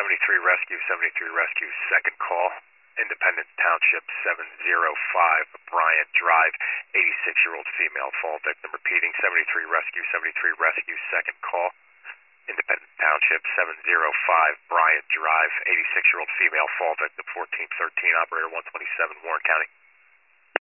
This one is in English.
Rescue, 73 Rescue, second call. Independence Township, 705 Bryant Drive, 86-year-old female fall victim. Repeating, 73 Rescue, second call. Independence Township, 705 Bryant Drive, 86-year-old female fall victim, 1413, operator 127, Warren County.